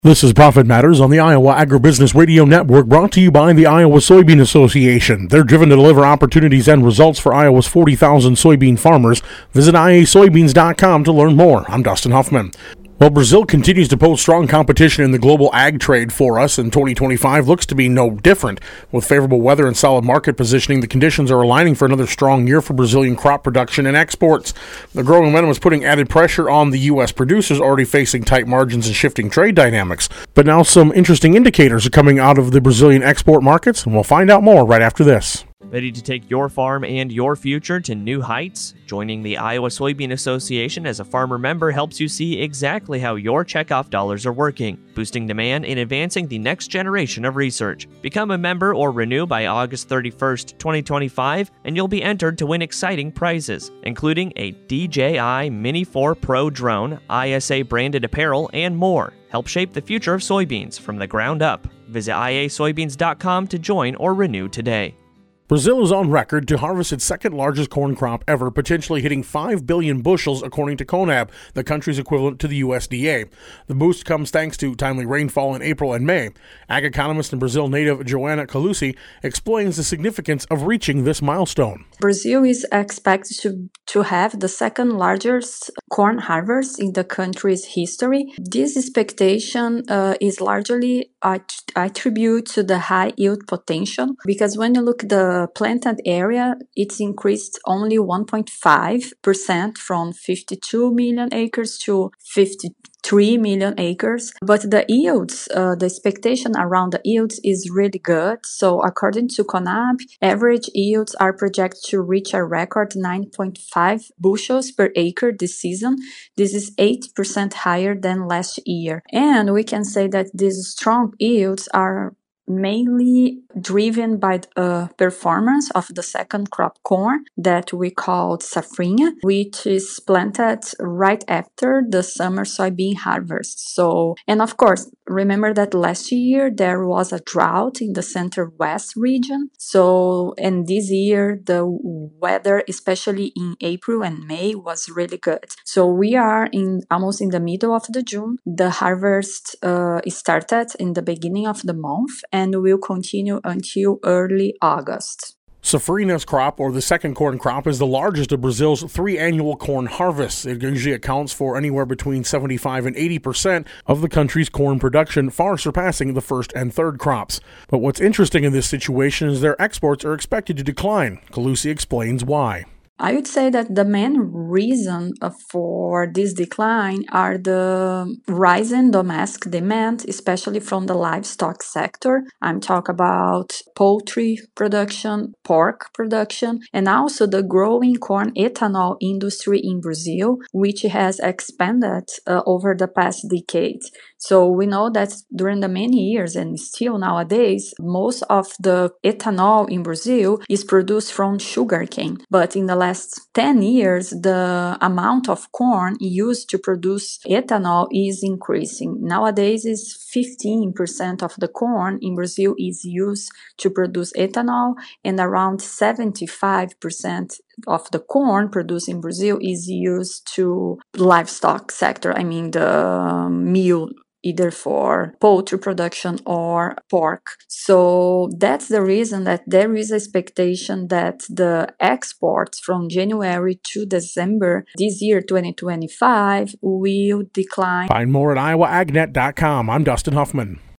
This is Profit Matters on the Iowa Agribusiness Radio Network, brought to you by the Iowa Soybean Association. They're driven to deliver opportunities and results for Iowa's 40,000 soybean farmers. Visit iasoybeans.com to learn more. I'm Dustin Huffman. Well, Brazil continues to pose strong competition in the global ag trade for us, and 2025 looks to be no different. With favorable weather and solid market positioning, the conditions are aligning for another strong year for Brazilian crop production and exports. The growing momentum is putting added pressure on the U.S. producers already facing tight margins and shifting trade dynamics. But now some interesting indicators are coming out of the Brazilian export markets, and we'll find out more right after this. Ready to take your farm and your future to new heights? Joining the Iowa Soybean Association as a farmer member helps you see exactly how your checkoff dollars are working, boosting demand and advancing the next generation of research. Become a member or renew by August 31st, 2025, and you'll be entered to win exciting prizes, including a DJI Mini 4 Pro drone, ISA branded apparel, and more. Help shape the future of soybeans from the ground up. Visit iasoybeans.com to join or renew today. Brazil is on record to harvest its second largest corn crop ever, potentially hitting 5 billion bushels, according to CONAB, the country's equivalent to the USDA. The boost comes thanks to timely rainfall in April and May. Ag economist and Brazil native Joana Calusi explains the significance of reaching this milestone. Brazil is expected to have the second largest corn harvest in the country's history. This expectation is largely attributed to the high yield potential, because when you look at the planted area, it's increased only 1.5% from 52 million acres to 53 million acres. But the yields, the expectation around the yields is really good. So according to CONAB, average yields are projected to reach a record 9.5 bushels per acre this season. This is 8% higher than last year. And we can say that these strong yields are mainly driven by the performance of the second crop corn that we call safrinha, which is planted right after the summer soybean harvest. So, and of course, remember that last year there was a drought in the center-west region. So, and this year the weather, especially in April and May, was really good. So we are almost in the middle of the June. The harvest started in the beginning of the month and will continue until early August. Safrinha's crop, or the second corn crop, is the largest of Brazil's three annual corn harvests. It usually accounts for anywhere between 75 and 80% of the country's corn production, far surpassing the first and third crops. But what's interesting in this situation is their exports are expected to decline. Calusi explains why. I would say that the main reason for this decline are the rising domestic demand, especially from the livestock sector. I'm talking about poultry production, pork production, and also the growing corn ethanol industry in Brazil, which has expanded over the past decade. So we know that during the many years and still nowadays, most of the ethanol in Brazil is produced from sugarcane. But in the last 10 years, the amount of corn used to produce ethanol is increasing. Nowadays, is 15% of the corn in Brazil is used to produce ethanol, and around 75% of the corn produced in Brazil is used to livestock sector. I mean, the meal, either for poultry production or pork. So that's the reason that there is expectation that the exports from January to December this year, 2025, will decline. Find more at iowaagnet.com. I'm Dustin Huffman.